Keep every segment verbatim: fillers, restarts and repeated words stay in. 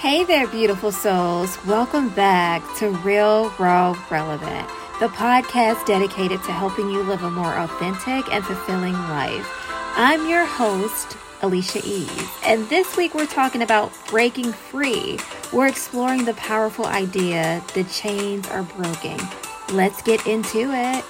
Hey there, beautiful souls. Welcome back to Real, Raw, Relevant, the podcast dedicated to helping you live a more authentic and fulfilling life. I'm your host, Alicia Eves, and this week we're talking about breaking free. We're exploring the powerful idea that chains are broken. Let's get into it.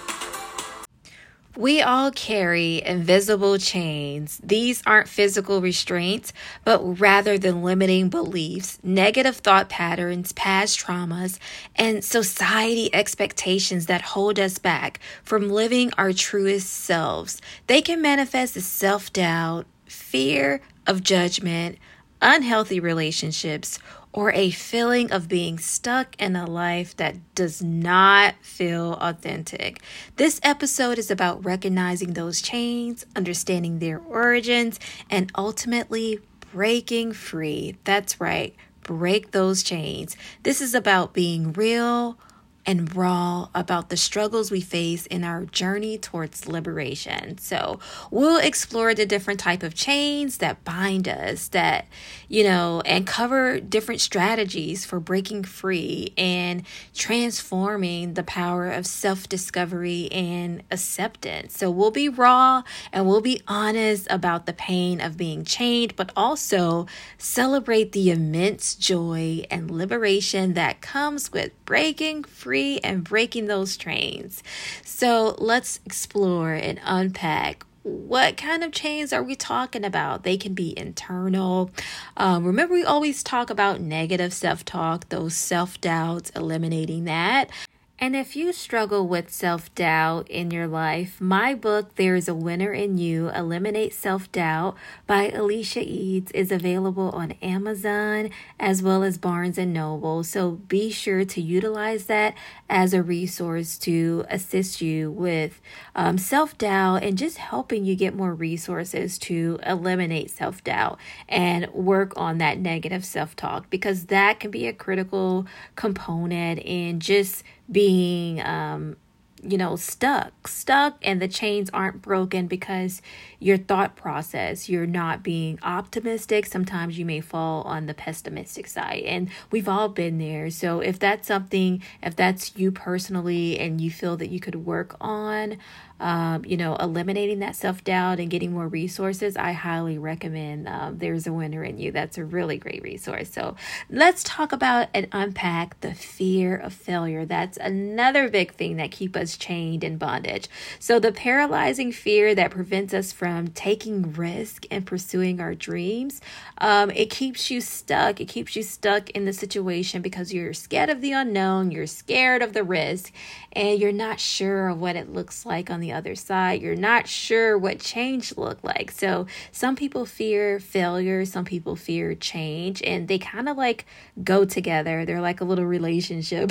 We all carry invisible chains. These aren't physical restraints, but rather the limiting beliefs, negative thought patterns, past traumas, and society expectations that hold us back from living our truest selves. They can manifest as self-doubt, fear of judgment, unhealthy relationships, or a feeling of being stuck in a life that does not feel authentic. This episode is about recognizing those chains, understanding their origins, and ultimately breaking free. That's right, break those chains. This is about being real and raw about the struggles we face in our journey towards liberation. So we'll explore the different type of chains that bind us, that, you know, and cover different strategies for breaking free and transforming the power of self-discovery and acceptance. So we'll be raw and we'll be honest about the pain of being chained, but also celebrate the immense joy and liberation that comes with breaking free and breaking those chains. So let's explore and unpack what kind of chains are we talking about. They can be internal. Um, remember, we always talk about negative self-talk, those self-doubts, eliminating that. And if you struggle with self-doubt in your life, my book, There is a Winner in You, Eliminate Self-Doubt by Alicia Eads is available on Amazon as well as Barnes and Noble. So be sure to utilize that as a resource to assist you with um, self-doubt and just helping you get more resources to eliminate self-doubt and work on that negative self-talk, because that can be a critical component in just being, um, you know, stuck, stuck, and the chains aren't broken because your thought process, you're not being optimistic. Sometimes you may fall on the pessimistic side, and we've all been there. So if that's something, if that's you personally, and you feel that you could work on, um, you know, eliminating that self-doubt and getting more resources, I highly recommend um, There's a Winner in You. That's a really great resource. So let's talk about and unpack the fear of failure. That's another big thing that keeps us chained in bondage. So the paralyzing fear that prevents us from taking risk and pursuing our dreams, um, it keeps you stuck. It keeps you stuck in the situation because you're scared of the unknown. You're scared of the risk, and you're not sure of what it looks like on the other side. You're not sure what change look like. So some people fear failure, some people fear change, and they kind of like go together. They're like a little relationship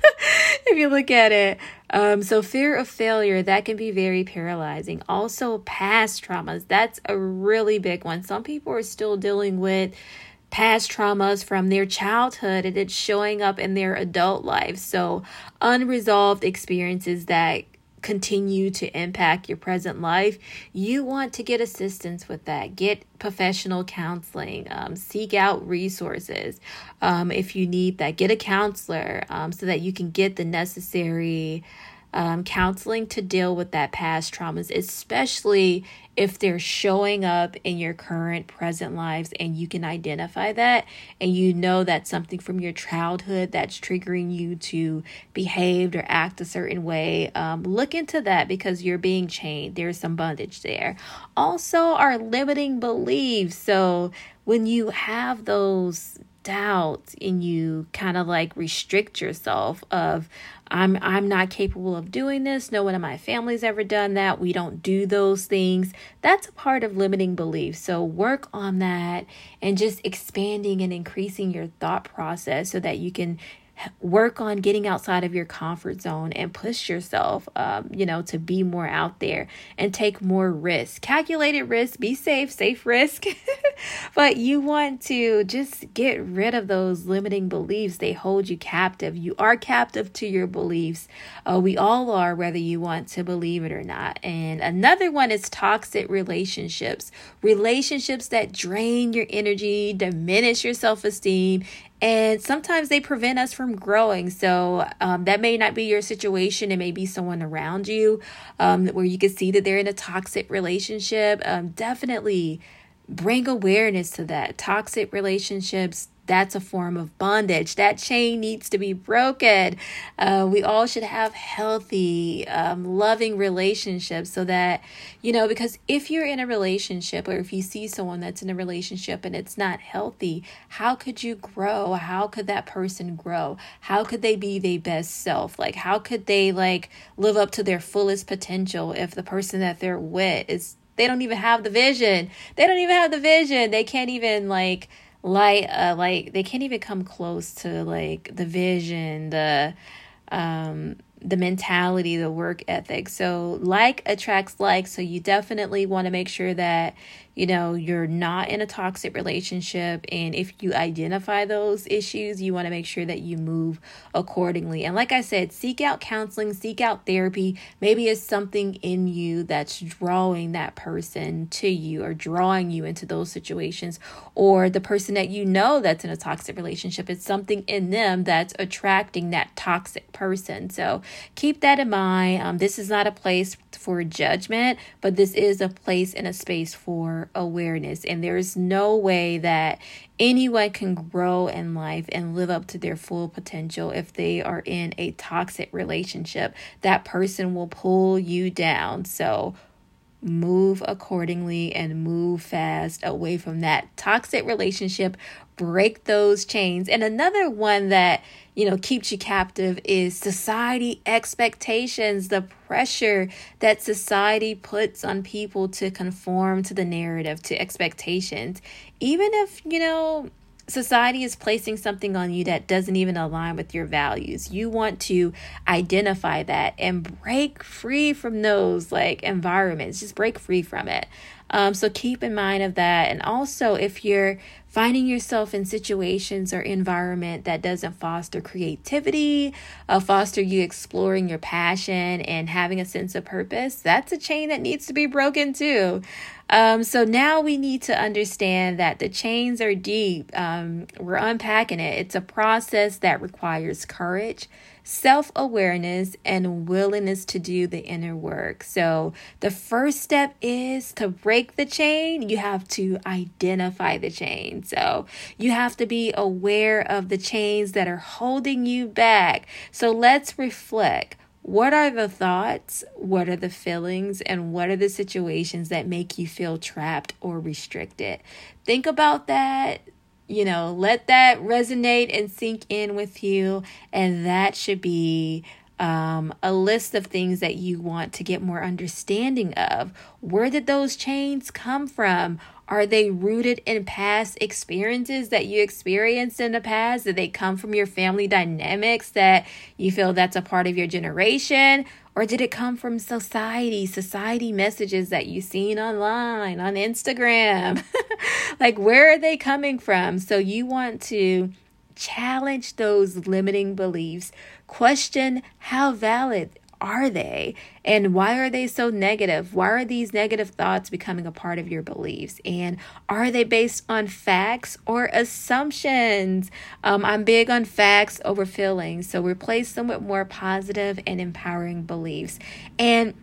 if you look at it. Um, so fear of failure, that can be very paralyzing. Also, past traumas, that's a really big one. Some people are still dealing with past traumas from their childhood, and it's showing up in their adult life. So unresolved experiences that continue to impact your present life, you want to get assistance with that. Get professional counseling, um, seek out resources. Um, if you need that, get a counselor um, so that you can get the necessary um, counseling to deal with that past traumas, especially if they're showing up in your current present lives and you can identify that and you know that's something from your childhood that's triggering you to behave or act a certain way. Um, look into that because you're being chained. There's some bondage there. Also, our limiting beliefs. So when you have those doubts and you kind of like restrict yourself of I'm I'm not capable of doing this. No one in my family's ever done that. We don't do those things. That's a part of limiting beliefs. So work on that and just expanding and increasing your thought process so that you can work on getting outside of your comfort zone and push yourself, um, you know, to be more out there and take more risk. Calculated risk, be safe, safe risk. But you want to just get rid of those limiting beliefs. They hold you captive. You are captive to your beliefs. Uh, we all are, whether you want to believe it or not. And another one is toxic relationships. Relationships that drain your energy, diminish your self-esteem, And sometimes they prevent us from growing. So um, that may not be your situation. It may be someone around you um, where you can see that they're in a toxic relationship. Um, definitely bring awareness to that. Toxic relationships, that's a form of bondage. That chain needs to be broken. Uh, we all should have healthy, um, loving relationships so that, you know, because if you're in a relationship or if you see someone that's in a relationship and it's not healthy, how could you grow? How could that person grow? How could they be their best self? Like, how could they like live up to their fullest potential if the person that they're with is, they don't even have the vision. They don't even have the vision. They can't even like, Like, uh, like they can't even come close to like the vision, the, um, the mentality, the work ethic. So like attracts like, so you definitely want to make sure that, you know, you're not in a toxic relationship. And if you identify those issues, you want to make sure that you move accordingly. And like I said, seek out counseling, seek out therapy. Maybe it's something in you that's drawing that person to you or drawing you into those situations, or the person that you know that's in a toxic relationship. It's something in them that's attracting that toxic person. So keep that in mind. Um, this is not a place for judgment, but this is a place and a space for awareness. And there is no way that anyone can grow in life and live up to their full potential if they are in a toxic relationship. That person will pull you down. So move accordingly and move fast away from that toxic relationship. Break those chains. And another one that, you know, keeps you captive is society expectations, the pressure that society puts on people to conform to the narrative, to expectations. Even if, you know, society is placing something on you that doesn't even align with your values, you want to identify that and break free from those like environments. Just break free from it. Um, so keep in mind of that. And also, if you're finding yourself in situations or environment that doesn't foster creativity, uh, foster you exploring your passion and having a sense of purpose, that's a chain that needs to be broken too. Um, so now we need to understand that the chains are deep. Um, we're unpacking it. It's a process that requires courage, self-awareness, and willingness to do the inner work. So the first step is to break the chain. You have to identify the chain. So you have to be aware of the chains that are holding you back. So let's reflect. What are the thoughts? What are the feelings? And what are the situations that make you feel trapped or restricted? Think about that. You know, let that resonate and sink in with you. And that should be um, a list of things that you want to get more understanding of. Where did those chains come from? Are they rooted in past experiences that you experienced in the past? Did they come from your family dynamics that you feel that's a part of your generation? Or did it come from society, society messages that you've seen online, on Instagram? Like, where are they coming from? So you want to challenge those limiting beliefs. Question how valid are they? And why are they so negative? Why are these negative thoughts becoming a part of your beliefs? And are they based on facts or assumptions? Um, I'm big on facts over feelings. So replace them with more positive and empowering beliefs. And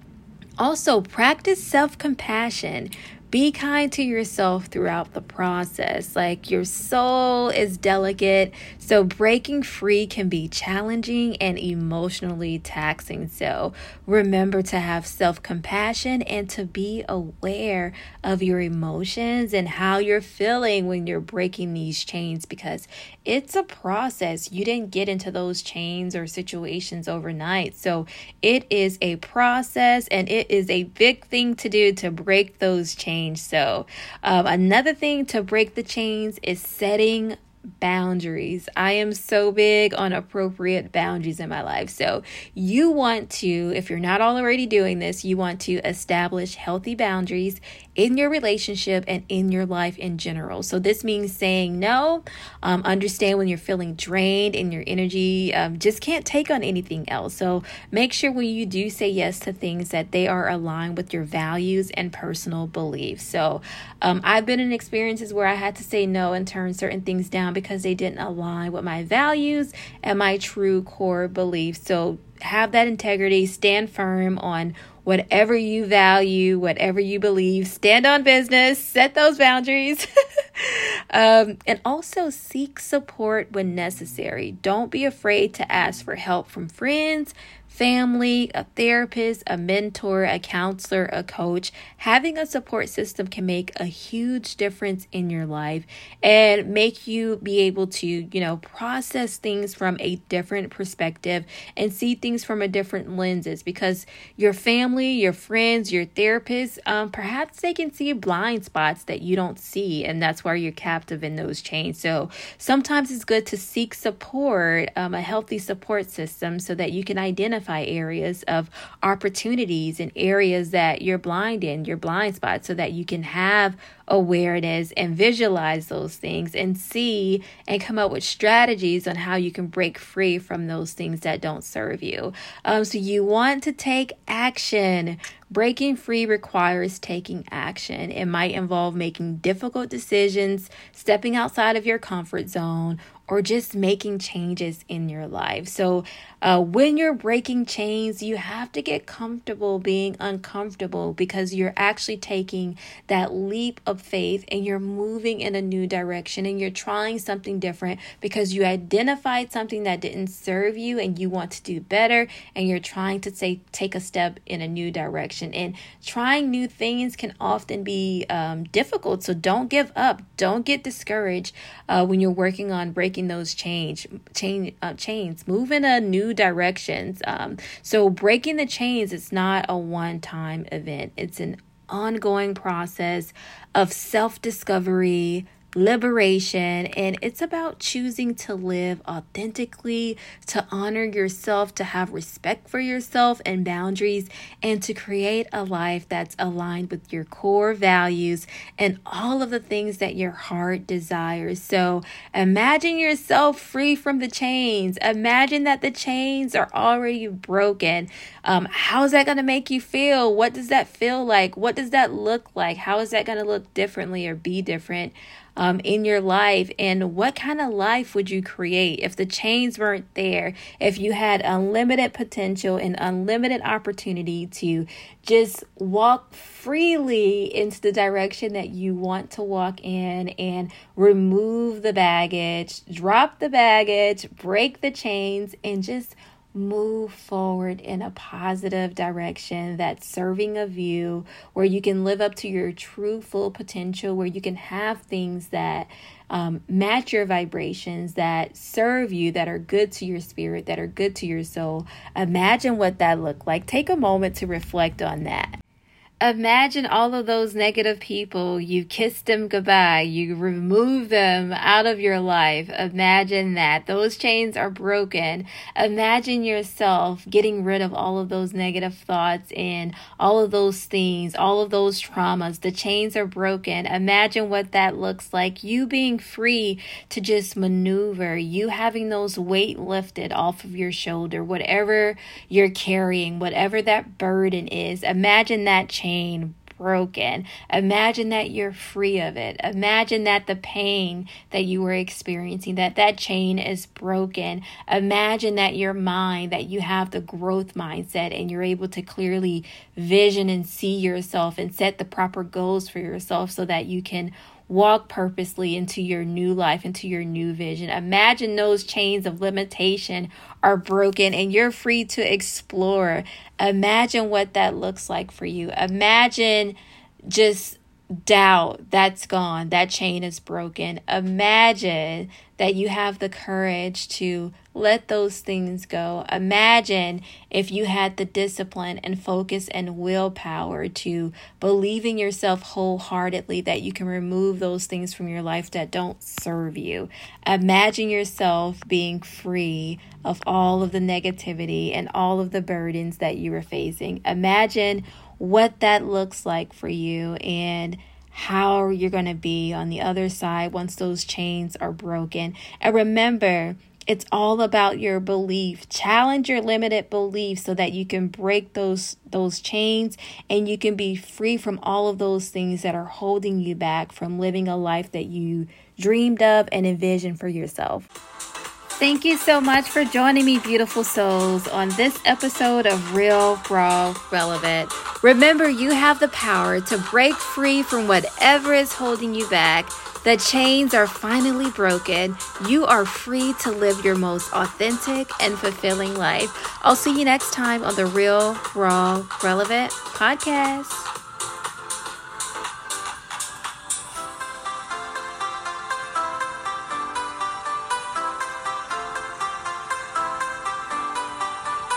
also practice self-compassion. Be kind to yourself throughout the process. Like, your soul is delicate, so breaking free can be challenging and emotionally taxing. So remember to have self-compassion and to be aware of your emotions and how you're feeling when you're breaking these chains, because it's a process. You didn't get into those chains or situations overnight. So it is a process, and it is a big thing to do to break those chains. So um, another thing to break the chains is setting boundaries. I am so big on appropriate boundaries in my life. So you want to, if you're not already doing this, you want to establish healthy boundaries in your relationship and in your life in general. So this means saying no, um, understand when you're feeling drained and your energy um, just can't take on anything else. So make sure when you do say yes to things that they are aligned with your values and personal beliefs. So um, I've been in experiences where I had to say no and turn certain things down because they didn't align with my values and my true core beliefs. So have that integrity, stand firm on whatever you value, whatever you believe, stand on business, set those boundaries, um, and also seek support when necessary. Don't be afraid to ask for help from friends, family, a therapist, a mentor, a counselor, a coach. Having a support system can make a huge difference in your life and make you be able to, you know, process things from a different perspective and see things from a different lenses, because your family, your friends, your therapist, um, perhaps they can see blind spots that you don't see, and that's why you're captive in those chains. So sometimes it's good to seek support, um, a healthy support system, so that you can identify areas of opportunities and areas that you're blind in, your blind spots, so that you can have awareness and visualize those things and see and come up with strategies on how you can break free from those things that don't serve you. Um, so you want to take action. Breaking free requires taking action. It might involve making difficult decisions, stepping outside of your comfort zone, or just making changes in your life. So uh, when you're breaking chains, you have to get comfortable being uncomfortable, because you're actually taking that leap of faith and you're moving in a new direction and you're trying something different because you identified something that didn't serve you and you want to do better, and you're trying to say, take a step in a new direction. And trying new things can often be um, difficult. So don't give up. Don't get discouraged uh, when you're working on breaking those change, chain, uh, chains. Move in a new directions. Um, so breaking the chains is not a one-time event. It's an ongoing process of self-discovery, liberation, and it's about choosing to live authentically, to honor yourself, to have respect for yourself and boundaries, and to create a life that's aligned with your core values and all of the things that your heart desires. So imagine yourself free from the chains. Imagine that the chains are already broken. Um, how's that going to make you feel? What does that feel like? What does that look like? How is that going to look differently or be different Um, in your life? And what kind of life would you create if the chains weren't there? If you had unlimited potential and unlimited opportunity to just walk freely into the direction that you want to walk in and remove the baggage, drop the baggage, break the chains, and just move forward in a positive direction that's serving of you, where you can live up to your true full potential, where you can have things that um, match your vibrations, that serve you, that are good to your spirit, that are good to your soul. Imagine what that looked like. Take a moment to reflect on that. Imagine all of those negative people. You kissed them goodbye. You remove them out of your life. Imagine that. Those chains are broken. Imagine yourself getting rid of all of those negative thoughts and all of those things, all of those traumas. The chains are broken. Imagine what that looks like. You being free to just maneuver. You having those weight lifted off of your shoulder. Whatever you're carrying, whatever that burden is. Imagine that chain broken. Imagine that you're free of it. Imagine that the pain that you were experiencing, that that chain is broken. Imagine that your mind, that you have the growth mindset and you're able to clearly vision and see yourself and set the proper goals for yourself so that you can walk purposely into your new life, into your new vision. Imagine those chains of limitation are broken and you're free to explore. Imagine what that looks like for you. Imagine just doubt that's gone. That chain is broken. Imagine that you have the courage to let those things go. Imagine if you had the discipline and focus and willpower to believe in yourself wholeheartedly, that you can remove those things from your life that don't serve you. Imagine yourself being free of all of the negativity and all of the burdens that you were facing. Imagine what that looks like for you and how you're going to be on the other side once those chains are broken. And remember, it's all about your belief. Challenge your limited beliefs so that you can break those those chains and you can be free from all of those things that are holding you back from living a life that you dreamed of and envisioned for yourself. Thank you so much for joining me, beautiful souls, on this episode of Real, Raw, Relevant. Remember, you have the power to break free from whatever is holding you back. The chains are finally broken. You are free to live your most authentic and fulfilling life. I'll see you next time on the Real, Raw, Relevant podcast.